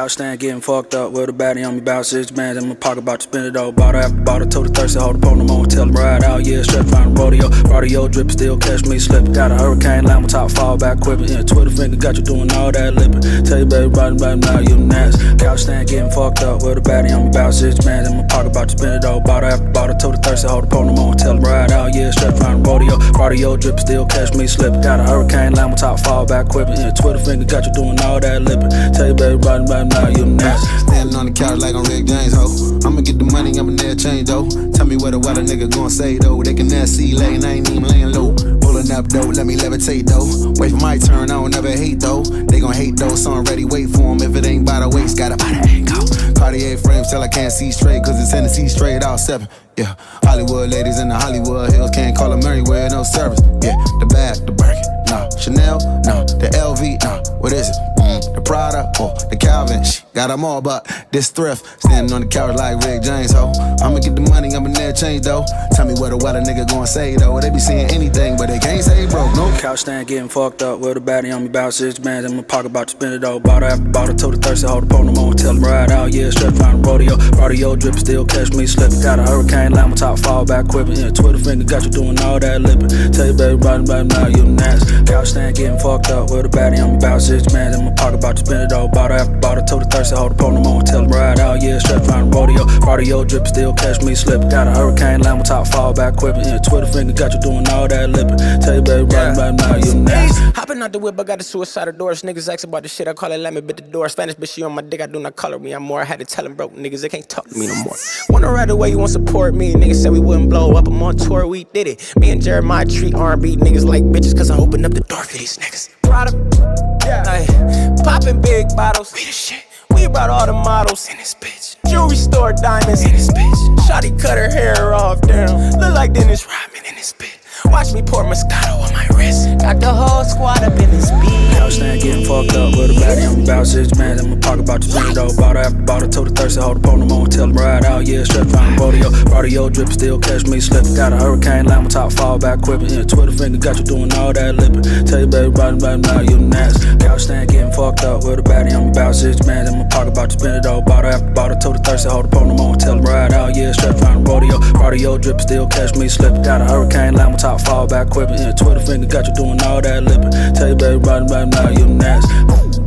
Couch stand getting fucked up with a baddie on me, about 6 bands in my pocket, about to spend it all. Bought her after bought her, told her thirsty, hold the on the tell him ride out, yeah, straight from the rodeo drip, still catch me slipping. Got a hurricane, lamb on top, fall back quipping. Yeah, Twitter finger got you doing all that lipping. Tell you baby, right now you nasty. Couch stand getting fucked up with a baddie on me, about 6 bands in my pocket, about to spend it all. Bought her after bought her, told her thirsty, hold the on tell him ride out, yeah, straight from the rodeo drip, still catch me slipping. Got a hurricane, lamb on top, fall back quipping. Yeah, Twitter finger got you doing all that lipping. Tell you baby, right now you nasty. Standing on the couch like I'm Rick James, ho. I'ma get the money, I'ma never change, though. Tell me what a nigga gon' say, though. They can never see lane, I ain't even laying low. Pulling up, though, let me levitate, though. Wait for my turn, I don't never hate, though. They gon' hate, though, so I'm ready, wait for 'em. If it ain't by the waist, gotta buy the angle. Cartier frames till I can't see straight, cause it's Tennessee straight out 7. Yeah, Hollywood ladies in the Hollywood Hills can't call them Merriwear, no service. Yeah, the bag, the Birkin, nah. Chanel, nah. The LV, nah. What is it? The Prada, or the Calvin. Got them all, but this thrift. Standing on the couch like Rick James, ho. I'ma get the money, I'ma never change, though. Tell me what a nigga gon' say, though. They be saying anything, but they can't say broke, no. Couch stand getting fucked up with a baddie on me, about 6 bands in my pocket, about to spend it all. Bought her after bought her, told her thirsty, hold the on tell him ride out, yeah, straight from the rodeo drip, still catch me slipping. Got a hurricane, lamb on top, fall back quipping. Yeah, Twitter finger got you doing all that lipping. Tell you baby, right now you nasty. Couch stand getting fucked up with a baddie on me, about 6 bands in my pocket, about to spend it all. Bought her after bought her, told her thirsty, hold the on tell him ride out, yeah, straight from the rodeo drip, still catch me slipping. Got a hurricane, lamb on top, fall back quipping. Yeah, Twitter finger got you doing all that lipping. Tell you baby, right now you nasty. Hopping out the whip, I got the suicidal doors. Niggas ask about the shit, I call it let me bit the door. Spanish bitch, she on my dick, I do not color me. I'm more, I had to tell them broke niggas, they can't talk to me no more. Wanna ride away, you won't support me. Niggas said we wouldn't blow up, I'm on tour, we did it. Me and Jeremiah treat R&B niggas like bitches, cause I opened up the door for these niggas. Product, yeah, popping big bottles, we the shit. We brought all the models in this bitch. Jewelry store diamonds in this bitch. Shawty cut her hair off, damn. Look like Dennis Rodman in this bitch. Watch me pour Moscato on my wrist. Got the whole squad up in this bitch. Couch stand getting fucked up with a baddie on me, about 6 bands in my pocket, about to spend it all. Bought her after bought her, told her thirsty, hold the on tell him ride out, yeah, straight from the rodeo drip, still catch me slipping. Got a hurricane, lamb on top, fall back quipping. Yeah, Twitter finger got you doing all that lipping. Tell you baby, right now you nasty. Couch stand getting fucked up with a baddie on me, about 6 bands in my pocket, about to spend it all. Bought her after bought her, told her thirsty, hold the on tell him ride out, yeah, straight from the rodeo drip, still catch me slipping. Got a hurricane, lamb on top, fall back quipping. Yeah, Twitter finger got you doing all that lipping. Tell you baby, right now you nasty.